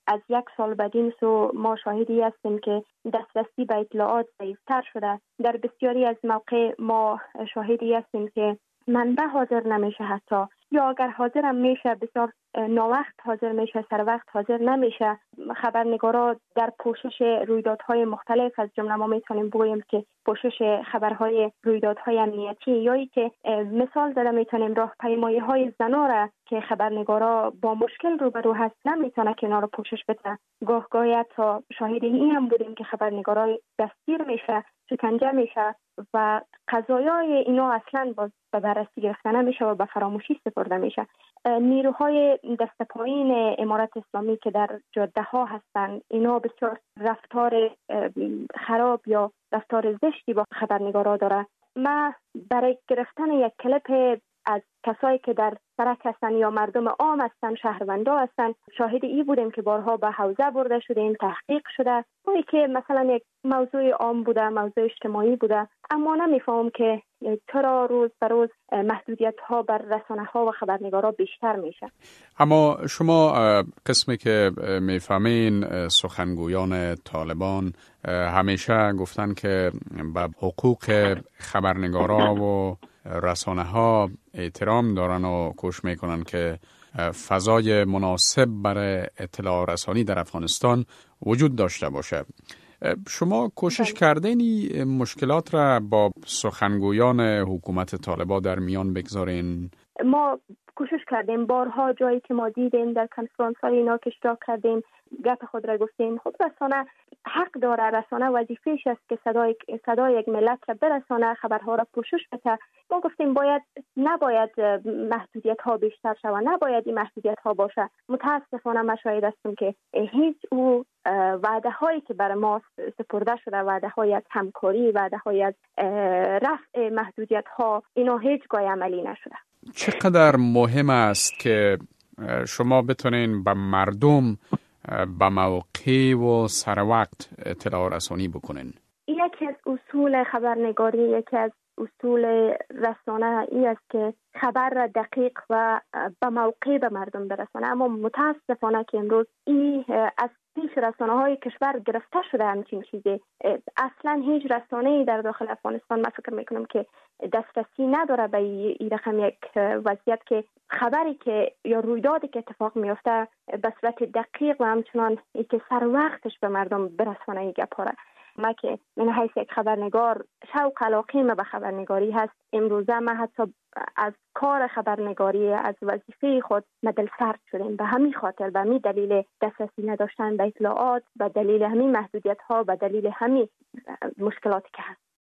از 1 سال بدین سو ما شاهدی هستیم که دسترسی به اطلاعات ضعیفتر شده. در بسیاری از مواقع ما شاهدی هستیم که منبع حاضر نمیشه، حتی یا اگر حاضر هم میشه بسیار ناوقت حاضر میشه، سر وقت حاضر نمیشه. خبرنگارا در پوشش رویدادهای مختلف، از جمله ما میتونیم بگوییم که پوشش خبرهای رویدادهای امنیتی، یا که مثال زده میتونیم راهپیمایی های زنا را که خبرنگارا با مشکل روبرو هست نمیتونه که اینا رو پوشش بده. گاهی تا شاهد این هم بودیم که خبرنگارای دستگیر میشه، شکنجه میشه و قضایای اینا اصلا به بررسی گرفته نمیشه و به فراموشی سپرده میشه. نیروهای دست پایین امارت اسلامی که در جاده ها هستند، اینا بسیار رفتار خراب یا رفتار زشتی با خبرنگارا داره. ما برای گرفتن یک کلیپ از کسایی که در سرک هستن یا مردم عام هستن، شهروندا هستن، شاهد ای بودیم که بارها به حوزه برده شدیم، تحقیق شده، ولی که مثلا یک موضوع عام بوده، موضوع اجتماعی بوده، اما نمیفهم که چرا روز به روز محدودیت ها بر رسانه ها و خبرنگارا بیشتر میشه. اما شما قسمی که میفهمین سخنگویان طالبان همیشه گفتن که به حقوق خبرنگارا و رسانه ها احترام دارن و کوشش میکنن که فضای مناسب برای اطلاع رسانی در افغانستان وجود داشته باشه. شما کوشش کردین مشکلات را با سخنگویان حکومت طالبان در میان بگذارین؟ ما کوشش کردیم، بارها جایی که ما دیدیم در کنفرانس های اینا که اشتراک کردیم، گپ خود را گفتیم. خب رسانه حق داره، رسانه وظیفه‌اش است که صدای یک ملت را برسانه، خبرها را پوشش بده. ما گفتیم نباید محدودیت ها بیشتر شود، نباید این محدودیت ها باشه. متاسفانه ما شاهد هستیم که هیچ وعده هایی که برای ما سپرده شده، وعده های از همکاری، وعده های از رفع محدودیت ها، اینا هیچگاه عملی نشده. چقدر مهم است که شما بتونین به مردم به موقع و سر وقت اطلاع رسانی بکنین؟ یکی از اصول خبرنگاری، یکی از اصول رسانه این است که خبر را دقیق و به موقع به مردم برسانه. اما متاسفانه که امروز این از پیش رسانه های کشور گرفته شده همچین چیزی. اصلا هیچ رسانه‌ای در داخل افغانستان من فکر میکنم که دسترسی نداره به این رقم یک وضعیت که خبری که یا رویدادی که اتفاق میفته به صورت دقیق و همچنان که سر وقتش به مردم برسانه این گپا را. ما که من حیث یک خبرنگار شوق علاقه ما به خبرنگاری هست، امروزه ما حتی از کار خبرنگاری، از وظیفه خود دلسرد شدیم. به همین خاطر، به همین دلیل دسترسی نداشتن به اطلاعات، به دلیل همین محدودیت ها، به دلیل همین مشکلاتی که هست.